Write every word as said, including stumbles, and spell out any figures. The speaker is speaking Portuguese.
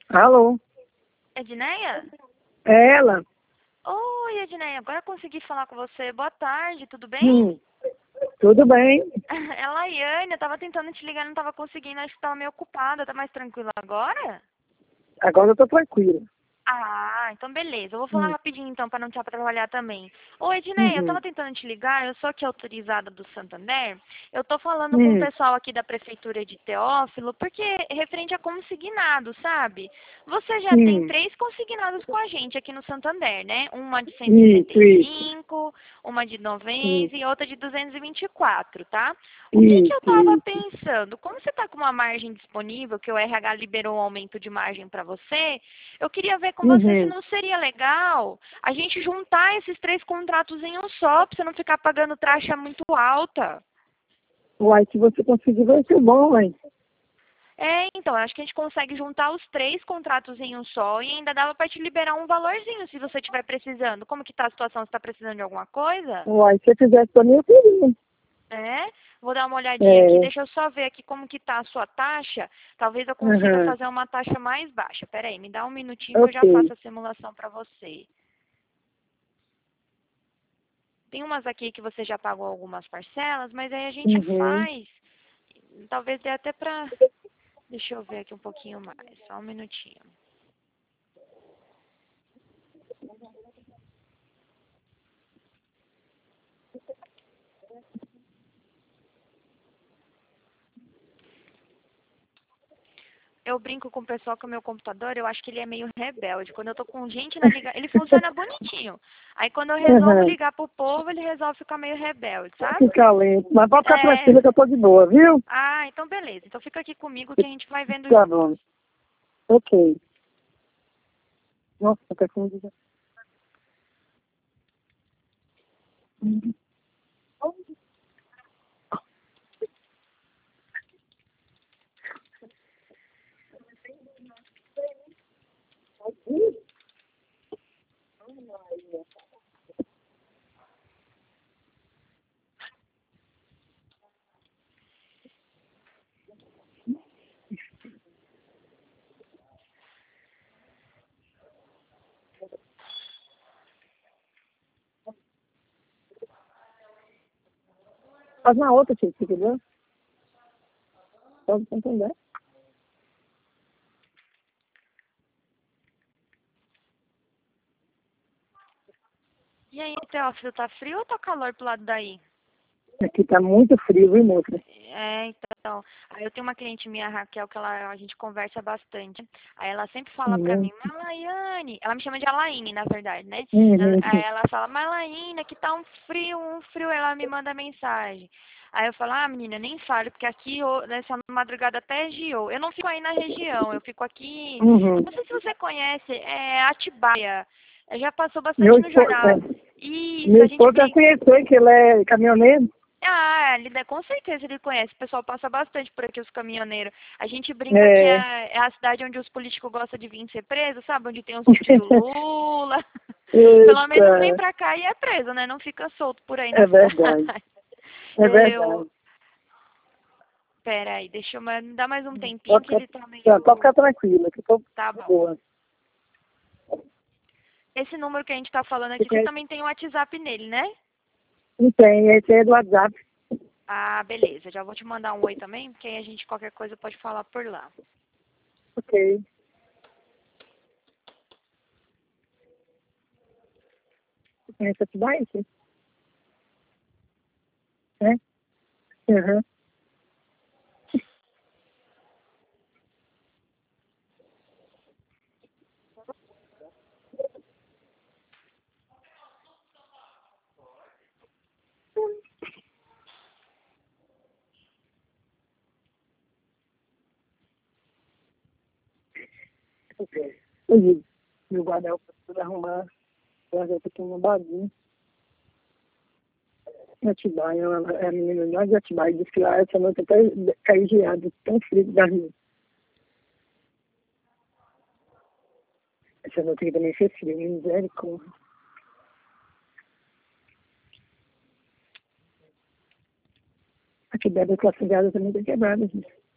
Alô? Edneia? É ela? Oi, Edneia, agora eu consegui falar com você. Boa tarde, tudo bem? Hum, tudo bem? É a Laiane, eu tava tentando te ligar, não tava conseguindo, acho que tava meio ocupada. Tá mais tranquila agora? Agora eu tô tranquila. Ah, então beleza. Eu vou falar Hum, rapidinho então, para não te atrapalhar também. Ô, Edneia, eu uhum, tava tentando te ligar, eu sou aqui autorizada do Santander. Eu tô falando com o hum, pessoal aqui da Prefeitura de Teófilo, porque é referente a consignado, sabe? Você já tem hum. três consignados com a gente aqui no Santander, né? Uma de cento e sessenta Isso, e isso, cinco, uma de isso, noventa e outra de duzentos e vinte e quatro, tá? O que que eu isso, tava isso. pensando? Como você tá com uma margem disponível, que o R H liberou um aumento de margem para você, eu queria ver com você se Uhum. não seria legal a gente juntar esses três contratos em um só, para você não ficar pagando taxa muito alta. Uai, se você conseguir, vai ser bom, uai. É, então, eu acho que a gente consegue juntar os três contratos em um só e ainda dava para te liberar um valorzinho se você estiver precisando. Como que tá a situação? Você está precisando de alguma coisa? Uai, se você fizesse pra mim, eu queria. É? Vou dar uma olhadinha aqui. É, Deixa eu só ver aqui como que tá a sua taxa. Talvez eu consiga uhum, fazer uma taxa mais baixa. Pera aí, me dá um minutinho que eu já ok. faço a simulação para você. Tem umas aqui que você já pagou algumas parcelas, mas aí a gente Uhum. faz. Talvez dê até pra. Deixa eu ver aqui um pouquinho mais. Só um minutinho. Eu brinco com o pessoal que o meu computador, eu acho que ele é meio rebelde. Quando eu tô com gente na ligação, ele funciona bonitinho. Aí quando eu resolvo Uhum. ligar pro povo, ele resolve ficar meio rebelde, sabe? Ficar lento. Mas pode ficar É. tranquila que eu tô de boa, viu? Ah, então beleza. Então fica aqui comigo que a gente vai vendo Tá juntos. bom. Ok. Nossa, tá confundindo. Faz na outra, tio, entendeu? Pode entender. E aí, Teófilo, tá frio ou tá calor pro lado daí? Aqui tá muito frio, viu, moça? É, então, aí eu tenho uma cliente minha, a Raquel, que ela, a gente conversa bastante. Aí ela sempre fala pra Uhum. mim, Malaiane, ela me chama de Alaine, na verdade, né? Ela- Uhum. Aí ela fala, Malaine, aqui tá um frio, um frio, ela me manda mensagem. Aí eu falo, ah, menina, nem fale, porque aqui ô, nessa madrugada até giou. Eu não fico aí na região, eu fico aqui, Uhum. não sei se você conhece, é Atibaia. Já passou Meu bastante no esposo, é, jornal. Isso, meu a gente esposo já brinca. conheceu que ele é caminhoneiro. Ah, ele, dá- com certeza ele conhece. O pessoal passa bastante por aqui, os caminhoneiros. A gente brinca que É. é, é a cidade onde os políticos gostam de vir ser presos, sabe? Onde tem o sítio do Lula. Pelo menos vem Eita, pra cá e é preso, né? Não fica solto por aí na é cidade. verdade. É Eu. verdade. Pera aí, deixa eu ma- me dar mais um tempinho Pode que ficar, ele tá tá, pode meio. ficar tranquila, que eu tô Tá de bom. boa. Esse número que a gente tá falando Você aqui, você conhece? também tem o WhatsApp nele, né? Não tem, esse é do WhatsApp. Ah, beleza. Já vou te mandar um oi também, porque aí a gente qualquer coisa pode falar por lá. Ok. Você conhece Atibaia? Sim? É? Uhum. Ok. Eu digo, meu guarda-roupa tudo arrumar, trazer aqui uma bagunça. Atibaia, ela é a menina lá de Atibaia, disse que lá essa noite até caiu geado, tão frio da rua. Essa noite aqui também fez frio, misericórdia. Atibaia da classe gada também tá quebrada, gente.